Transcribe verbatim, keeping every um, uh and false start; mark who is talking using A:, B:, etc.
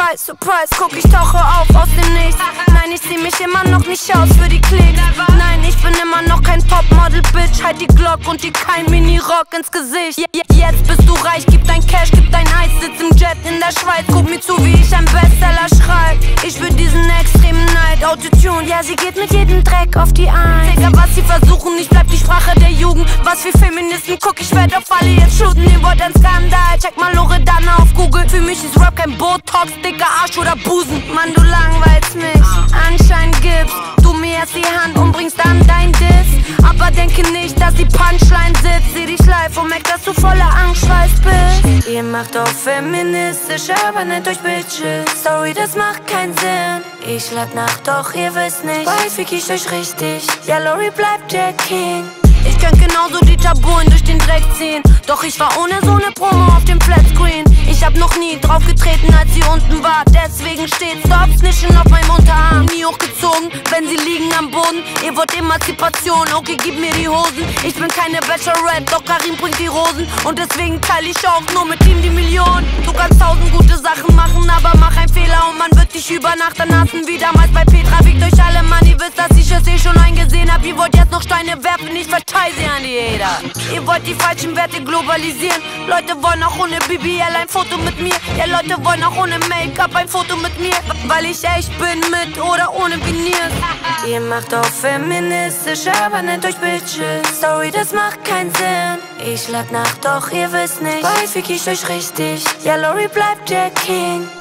A: Surprise, Surprise, guck, ich tauche auf aus dem Nichts. Nein, ich seh mich immer noch nicht aus für die Klicks. Nein, ich bin immer noch kein Topmodel, Bitch. Halt die Glock und dir kein Mini-Rock ins Gesicht. Jetzt bist du reich, gib dein Cash, gib dein Eis, sitz im Jet in der Schweiz. Guck mir zu, wie ich ein Bestseller schreib. Ich will diesen extremen Neid, Autotune, ja, sie geht mit jedem Dreck auf die Eins. Digga, was sie versuchen, ich bleib die Sprache der Jugend. Was für Feministen, guck, ich werd auf alle jetzt shooten. Ihr wollt ein Skandal, check mal Loredana auf Google. Für mich ist Rap kein Botox, dicker Arsch oder Busen. Mann, du langweilst mich, anscheinend gibst du mir erst die Hand und bringst dann dein Diss. Aber denke nicht, dass die Punchline sitzt. Seh dich live und merk, dass du voller Angstschweiß bist. Ihr macht auch feministisch, aber nennt euch Bitches. Sorry, das macht keinen Sinn. Ich lad nach, doch ihr wisst nicht, bald fick ich euch richtig. Ja, Lori bleibt der King. Ich könnt genauso die Taburen durch den Dreck ziehen. Doch ich war ohne so ne Promo auf dem Flatscreen. Ich hab noch nie drauf getreten, als sie unten war. Deswegen steht Stop Snitchen auf meinem Unterarm. Nie hochgezogen, wenn sie liegen am Boden. Ihr wollt Emanzipation, okay, gib mir die Hosen. Ich bin keine Bachelorette, doch Karim bringt die Rosen. Und deswegen teile ich auch nur mit ihm die Millionen. Du kannst tausend gute Sachen machen, aber mach einen Fehler und man wird dich über Nacht dann hassen. Wie damals bei Petra, wiegt euch alle, Mann. Ihr wisst, dass ich es eh schon eingesehen hab. Ihr wollt jetzt noch Steine werfen, ich verteile sie an die Hater. Ihr wollt die falschen Werte globalisieren. Leute wollen auch ohne B B L ein Foto mit mir. Ja, Leute wollen auch ohne Make-up ein Foto mit mir. Weil ich echt bin, mit oder ohne Veneers. Ihr macht auch feministisch, aber nennt euch Bitches. Sorry, das macht keinen Sinn. Ich lad nach, doch ihr wisst nicht, bald fick ich euch richtig. Ja, Lori bleibt der King.